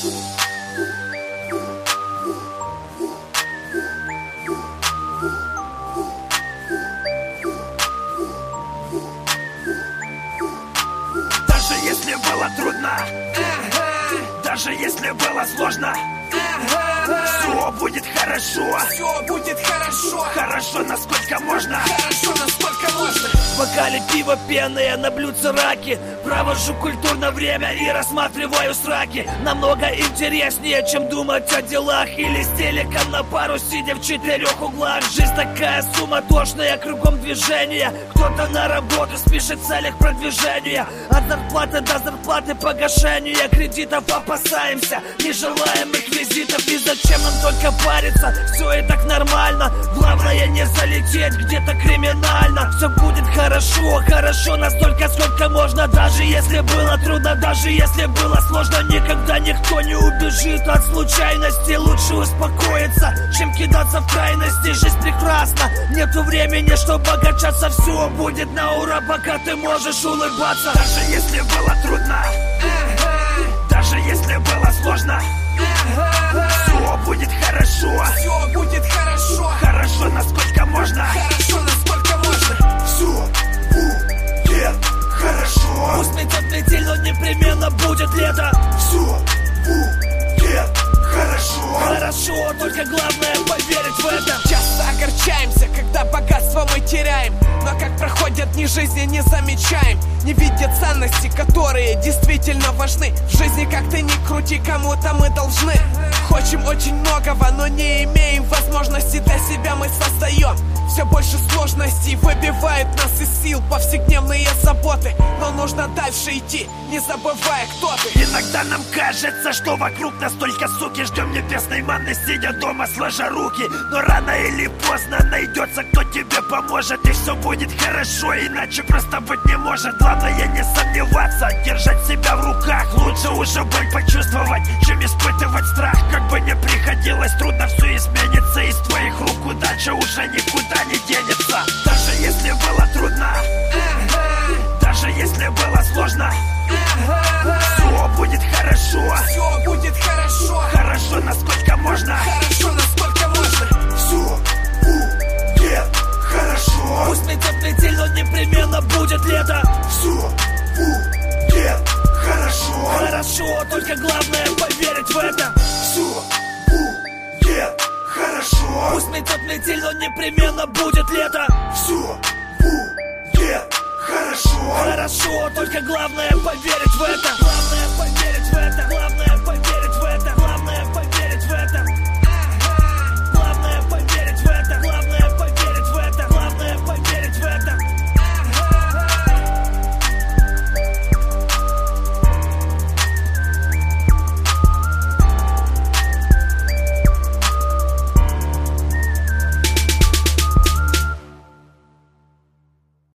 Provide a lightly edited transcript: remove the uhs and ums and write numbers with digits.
Даже если было трудно, даже если было сложно, все будет хорошо. Все будет хорошо. Хорошо, насколько можно. Хорошо, насколько можно. В бокале пиво пенное, на блюдце раки. Провожу культурно время и рассматриваю сраки. Намного интереснее, чем думать о делах. Или с телеком на пару, сидя в 4 углах. Жизнь такая суматошная, кругом движения. Кто-то на работу спешит в целях продвижения. От зарплаты до зарплаты погашения кредитов опасаемся. Не желаем их визитов. И зачем нам только париться? Все и так нормально. Главное не залететь где-то криминально. Все будет хорошо, хорошо настолько, сколько можно. Даже если было трудно, даже если было сложно, никогда никто не убежит от случайности. Лучше успокоиться, чем кидаться в крайности. Жизнь прекрасна, нету времени, чтобы огорчаться. Все будет на ура, пока ты можешь улыбаться. Даже если было трудно, даже если было сложно, все будет хорошо. Все будет хорошо. Хорошо, насколько можно. Хорошо, насколько можно. Все будет хорошо. Пусть метет метель, но непременно будет лето. Все будет хорошо. Хорошо, только главное поверить в это. Часто огорчаемся, когда богатство мы теряем. Но как проходят дни жизни, не замечаем. Не видя ценности, которые действительно важны. В жизни как ты ни крути, кому-то мы должны. Хотим очень многого, но не имеем возможности. Для себя мы создаем все больше сложностей. Выбивают нас из сил повседневные заботы. Но нужно дальше идти, не забывая, кто ты. Иногда нам кажется, что вокруг настолько суки. Ждем небесной манны, сидя дома, сложа руки. Но рано или поздно найдется, кто тебе поможет. И все будет хорошо, иначе просто быть не может. Главное не сомневаться, держать себя в руках. Лучше уже боль почувствовать, чем испытывать страх. Как бы ни приходилось трудно, все изменится. Из твоих рук удача уже никуда не денется. Даже если было трудно, даже если было сложно, все будет хорошо. Все будет хорошо. Хорошо, насколько можно. Хорошо, насколько можно. Все будет хорошо. Пусть метет метель, но непременно будет лето. Все будет хорошо. Хорошо, только главное поверить в это. Все будет хорошо. Пусть метет метель, но непременно будет лето. Все будет хорошо. Хорошо, только главное поверить в это. Главное поверить в это. Главное